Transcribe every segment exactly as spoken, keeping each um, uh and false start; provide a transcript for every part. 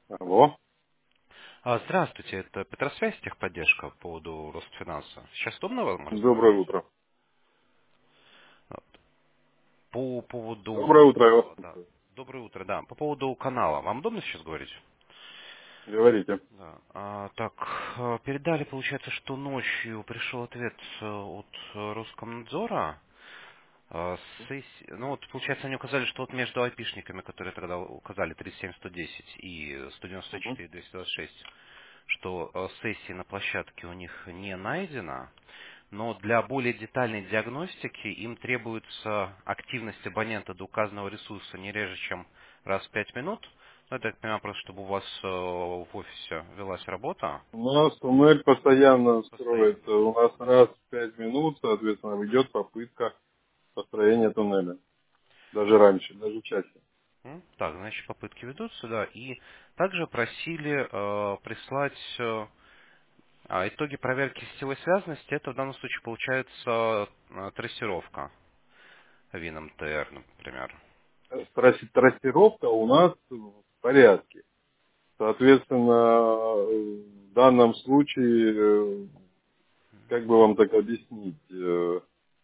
Алло. А, Здравствуйте, это Петросвязь, техподдержка по поводу Росфинанса. Сейчас удобно вам Доброе разговаривать? утро. Вот. По поводу... Доброе утро, я вас а, Да. слушаю. Доброе утро, да. По поводу канала. Вам удобно сейчас говорить? Говорите. Да. А, так, а, передали, получается, что ночью пришел ответ э, от э, Роскомнадзора. А, сессия- ну вот, получается, они указали, что вот между айпишниками, которые тогда указали тридцать семь сто десять и сто девяносто Мгм. четыре двести двадцать шесть, что э, сессии на площадке у них не найдено, но для более детальной диагностики им требуется активность абонента до указанного ресурса не реже, чем раз в пять минут. Ну, это, я так понимаю, просто чтобы у вас э, в офисе велась работа У нас туннель постоянно постоянно. строится. У нас раз в пять минут, соответственно, идет попытка построения туннеля. Даже раньше, даже чаще. М, Так, значит, попытки ведутся, да. И также просили э, прислать э, а, итоги проверки сетевой связанности. Это в данном случае получается э, трассировка вином ТР, например. Трасси- Трассировка у нас в порядке. Соответственно, в данном случае, э, как бы вам так объяснить? э,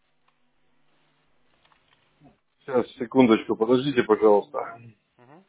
Сейчас, секундочку, подождите, пожалуйста. Мгм,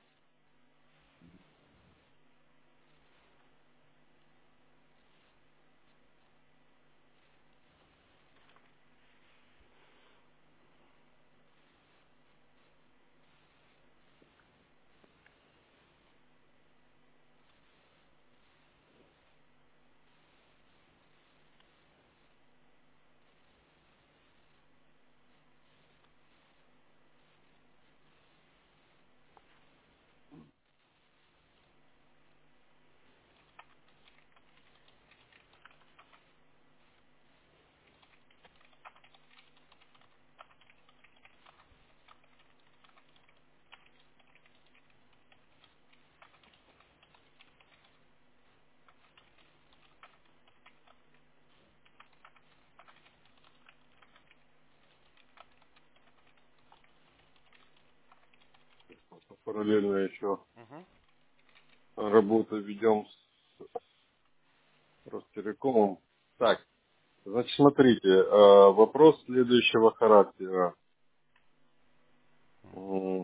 Параллельно еще мгм, работу ведем с Ростелекомом. Так, значит, смотрите, э, вопрос следующего характера. мгм. М,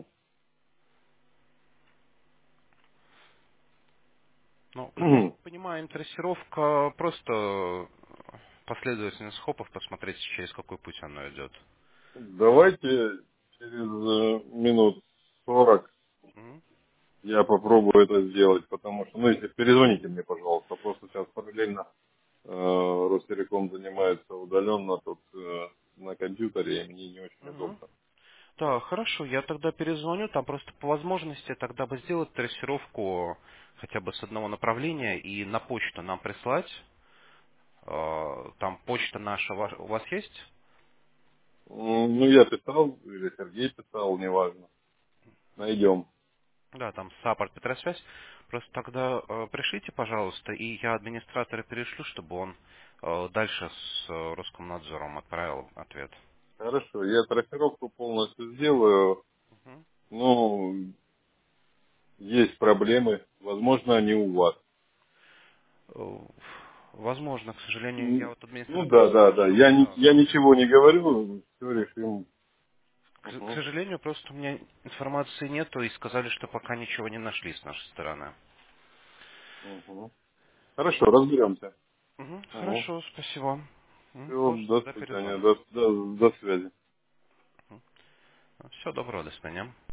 Ну, я так понимаю, им трассировка просто последовательность хопов, посмотреть, через какой путь оно идет. Давайте через э, минут сорок Мгм, я попробую это сделать, потому что, ну, если перезвоните мне, пожалуйста, просто сейчас параллельно э, Ростелеком занимается удаленно тут э, на компьютере, и мне не очень мгм. удобно. Да, хорошо, я тогда перезвоню, там просто по возможности тогда бы сделать трассировку хотя бы с одного направления и на почту нам прислать. Э, Там почта наша ва- у вас есть? М, Ну, я писал, или Сергей писал, неважно. Найдем. Да, там саппорт Петросвязь. Просто тогда э, пришлите, пожалуйста, и я администратора перешлю, чтобы он э, дальше с э, Роскомнадзором отправил ответ. Хорошо, я трассировку полностью сделаю. Мгм. Ну, есть проблемы, возможно, они у вас. Э, Возможно, к сожалению, я М, вот Ну администратора да, да, да. спрошу, Я, ни- да. я ничего не говорю, все решим. К, к Угу, сожалению, просто у меня информации нету и сказали, что пока ничего не нашли с нашей стороны. угу. Хорошо, разберемся. Мгм, Угу. хорошо, спасибо. М, Все, Позже до тогда свидания, перезвоню. до, до, до связи. Всего доброго, до свидания.